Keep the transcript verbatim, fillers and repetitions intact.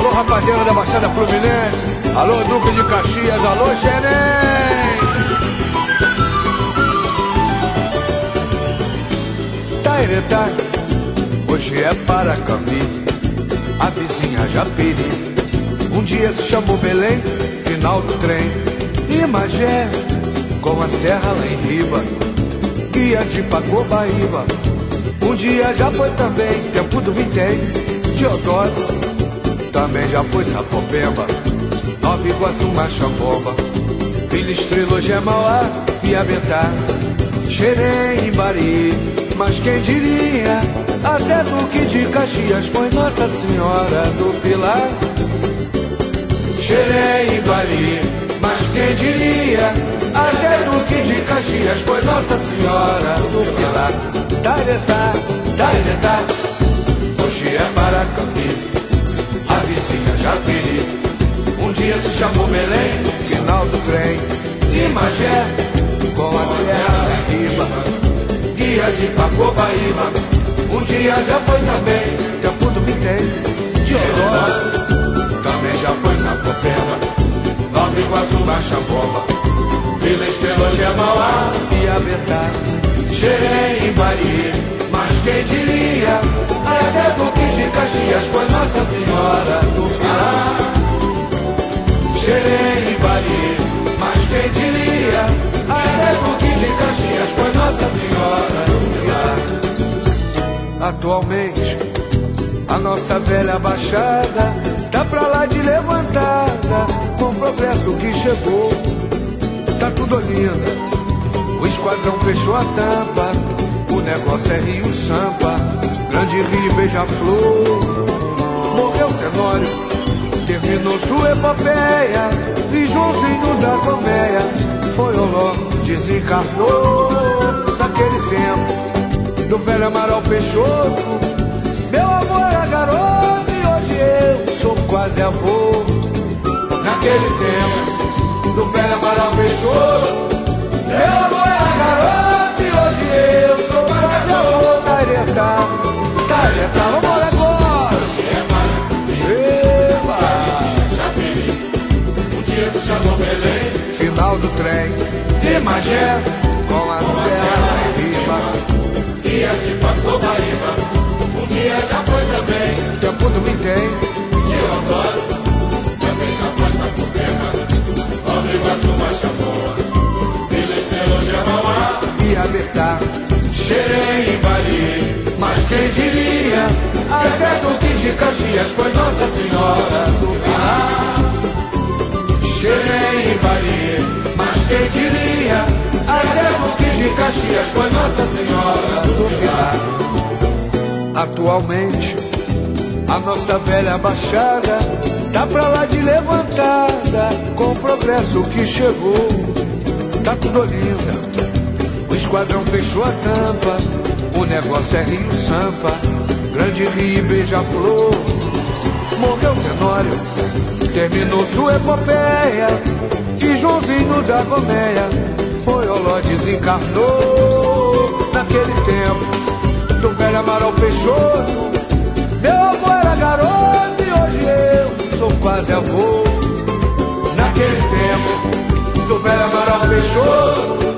Alô, rapaziada da Baixada Fluminense. Alô, Duque de Caxias. Alô, Xerém. Tairetá, hoje é Paracambi, a vizinha Japeri. Um dia se chamou Belém, final do trem. E Magé, com a serra lá em riba, guia de Pacobaíba. Um dia já foi também, tempo do vintém. Teodoro, também já foi Sapopemba, Nova Iguaçu, Machambomba, Vila Estrela, Gemauá, Piabetá, Xerém, Bari. Mas quem diria, até Duque de Caxias foi Nossa Senhora do Pilar. Xerém, Bari. Mas quem diria, até Duque de Caxias foi Nossa Senhora do Pilar. Tairetá, Tairetá, hoje é Paracambi, a vizinha Japeri. Um dia se chamou Belém, final do trem. E Magé, com a serra em riba, guia de Pacobaíba. Um dia já foi também, tempo do vintém. Teodoro, também já foi Sapopemba, Nova Iguaçu, Machambomba, Vila Estrela, Gemauá, Piabetá, Xerém, Bari. Mas quem diria, até Duque de Caxias foi Nossa Senhora do Pilar. Xerém, Bari. Mas quem diria, até Duque de Caxias foi Nossa Senhora do Pilar. Atualmente, a nossa velha Baixada tá pra lá de levantada, com o progresso que chegou. Tá tudo lindo, o esquadrão fechou a tampa, o negócio é Rio Sampa, Grande Rio, Beija-Flor. Morreu Tenório, terminou sua epopeia, e Joãozinho da Colmeia foi Oló, desencarnou. Naquele tempo, do velho Amaral Peixoto, meu avô era garoto e hoje eu sou quase avô. Naquele tempo, do velho Amaral Peixoto, meu avô era garoto e hoje eu sou quase avô. Tairetá, Tairetá, vamos agora. Hoje é Paracambi, a vizinha Japeri. Um dia se chamou Belém, final do trem. E Magé, com a serra em riba, guia de Pacobaíba. Um dia já foi também, tempo do vintém. Teodoro, também já foi Sapopemba, Nova Iguaçu, Machambomba, Vila Estrela, Gemauá, Piabetá, Xerém, Bari. Mas quem diria, até Duque de Caxias foi Nossa Senhora do Pilar. Xerém, Bari. Mas quem diria, até Duque de Caxias foi Nossa Senhora do Pilar. Atualmente, a nossa velha Baixada tá pra lá de levantada, com o progresso que chegou. Tá tudo linda, o esquadrão fechou a tampa, o negócio é Rio Sampa, Grande Rio, Beija-Flor. Morreu Tenório, terminou sua epopeia, e Joãozinho da Colmeia foi Oló, desencarnou. Naquele tempo, do velho Amaral Peixoto, meu avô era garoto e hoje eu sou quase avô. Naquele tempo, do velho Amaral Peixoto,